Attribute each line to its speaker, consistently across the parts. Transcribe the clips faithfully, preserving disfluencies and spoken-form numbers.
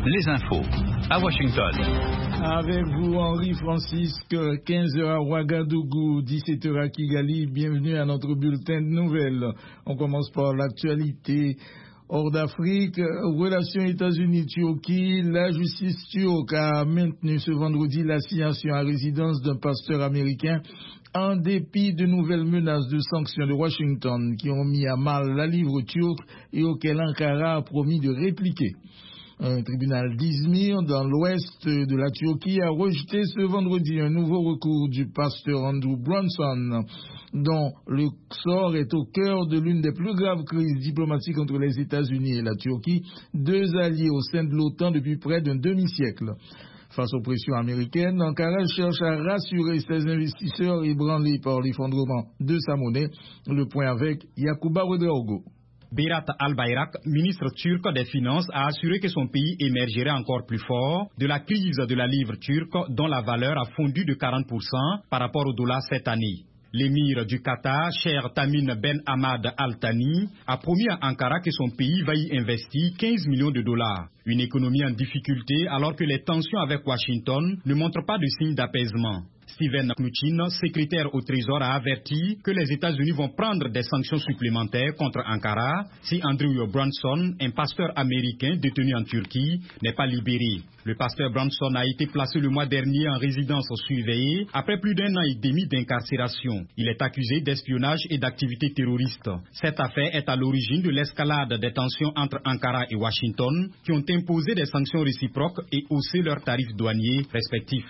Speaker 1: les infos à Washington.
Speaker 2: Avec vous, Henri Francisque, quinze heures à Ouagadougou, dix-sept heures à Kigali. Bienvenue à notre bulletin de nouvelles. On commence par l'actualité. Hors d'Afrique, relations États-Unis-Turquie, la justice turque a maintenu ce vendredi l'assignation à résidence d'un pasteur américain en dépit de nouvelles menaces de sanctions de Washington qui ont mis à mal la livre turque et auquel Ankara a promis de répliquer. Un tribunal d'Izmir, dans l'ouest de la Turquie, a rejeté ce vendredi un nouveau recours du pasteur Andrew Brunson, dont le sort est au cœur de l'une des plus graves crises diplomatiques entre les États-Unis et la Turquie, deux alliés au sein de l'OTAN depuis près d'un demi-siècle. Face aux pressions américaines, Ankara cherche à rassurer ses investisseurs ébranlés par l'effondrement de sa monnaie. Le point avec Yacouba Ouedraogo.
Speaker 3: Berat Albayrak, ministre turc des Finances, a assuré que son pays émergerait encore plus fort de la crise de la livre turque dont la valeur a fondu de quarante pour cent par rapport au dollar cette année. L'émir du Qatar, Cheikh Tamim Ben Hamad Al Thani, a promis à Ankara que son pays va y investir quinze millions de dollars. Une économie en difficulté alors que les tensions avec Washington ne montrent pas de signe d'apaisement. Steven Mnuchin, secrétaire au Trésor, a averti que les États-Unis vont prendre des sanctions supplémentaires contre Ankara si Andrew Brunson, un pasteur américain détenu en Turquie, n'est pas libéré. Le pasteur Brunson a été placé le mois dernier en résidence surveillée après plus d'un an et demi d'incarcération. Il est accusé d'espionnage et d'activités terroristes. Cette affaire est à l'origine de l'escalade des tensions entre Ankara et Washington qui ont imposé des sanctions réciproques et haussé leurs tarifs douaniers respectifs.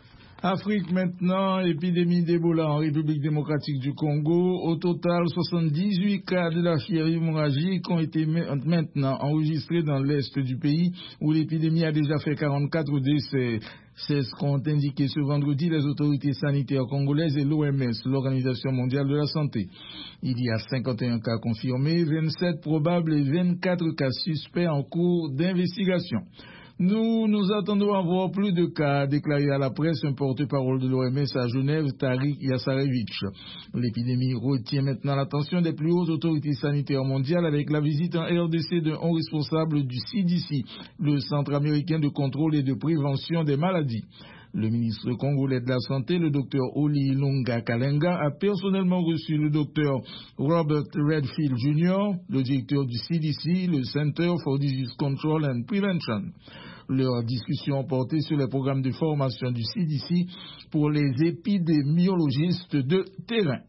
Speaker 2: Afrique maintenant, épidémie d'Ebola en République démocratique du Congo. Au total, soixante-dix-huit cas de la fièvre hémorragique ont été maintenant enregistrés dans l'est du pays où l'épidémie a déjà fait quarante-quatre décès. C'est ce qu'ont indiqué ce vendredi les autorités sanitaires congolaises et l'O M S, l'Organisation mondiale de la santé. Il y a cinquante et un cas confirmés, vingt-sept probables et vingt-quatre cas suspects en cours d'investigation. Nous nous attendons à voir plus de cas, déclaré à la presse un porte-parole de l'O M S à Genève, Tariq Yassarevitch. L'épidémie retient maintenant l'attention des plus hautes autorités sanitaires mondiales avec la visite en R D C d'un haut responsable du C D C, le Centre américain de contrôle et de prévention des maladies. Le ministre congolais de la Santé, le docteur Oli Ilunga Kalenga, a personnellement reçu le docteur Robert Redfield junior, le directeur du C D C, le Center for Disease Control and Prevention. Leurs discussions portaient sur les programmes de formation du C D C pour les épidémiologistes de terrain.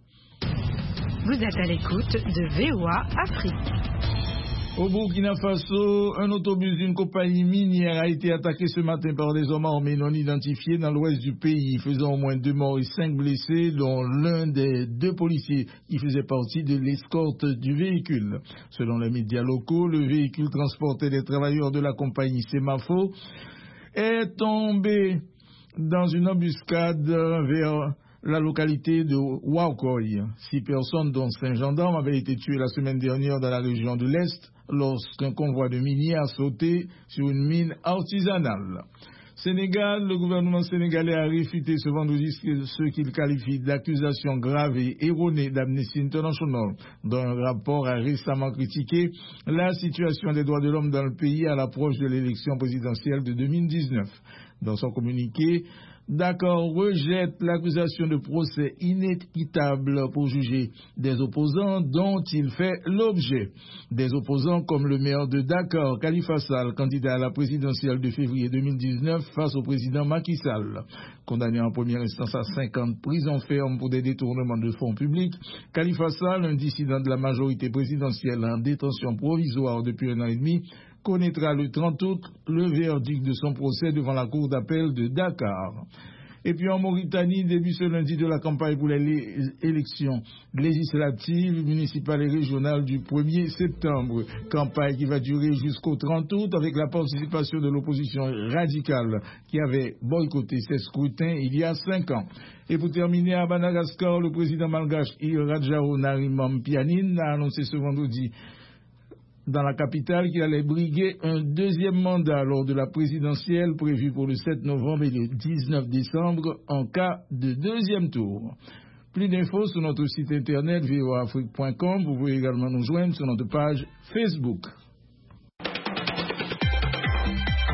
Speaker 4: Vous êtes à l'écoute de V O A Afrique.
Speaker 2: Au Burkina Faso, un autobus d'une compagnie minière a été attaqué ce matin par des hommes armés non identifiés dans l'ouest du pays, faisant au moins deux morts et cinq blessés, dont l'un des deux policiers qui faisait partie de l'escorte du véhicule. Selon les médias locaux, le véhicule transportait des travailleurs de la compagnie Semafo est tombé dans une embuscade vers la localité de Ouakoy. Six personnes, dont cinq gendarmes, avaient été tuées la semaine dernière dans la région de l'Est lorsqu'un convoi de miniers a sauté sur une mine artisanale. Sénégal, le gouvernement sénégalais a réfuté ce vendredi ce qu'il qualifie d'accusations graves et erronées d'Amnesty International. Dans un rapport a récemment critiqué la situation des droits de l'homme dans le pays à l'approche de l'élection présidentielle de deux mille dix-neuf. Dans son communiqué, D'accord rejette l'accusation de procès inéquitable pour juger des opposants dont il fait l'objet. Des opposants comme le maire de Dakar, Khalifa Sall, candidat à la présidentielle de février deux mille dix-neuf face au président Macky Sall. Condamné en première instance à cinq ans de prison ferme pour des détournements de fonds publics, Khalifa Sall, un dissident de la majorité présidentielle en détention provisoire depuis un an et demi, connaîtra le trente août le verdict de son procès devant la cour d'appel de Dakar. Et puis en Mauritanie, début ce lundi de la campagne pour les élections législatives, municipales et régionales du premier septembre. Campagne qui va durer jusqu'au trente août avec la participation de l'opposition radicale qui avait boycotté ces scrutins il y a cinq ans. Et pour terminer, à Madagascar, le président malgache Iradjao Narimampianine a annoncé ce vendredi dans la capitale qu'il allait briguer un deuxième mandat lors de la présidentielle prévue pour le sept novembre et le dix-neuf décembre en cas de deuxième tour. Plus d'infos sur notre site internet v o a afrique point com. Vous pouvez également nous joindre sur notre page Facebook.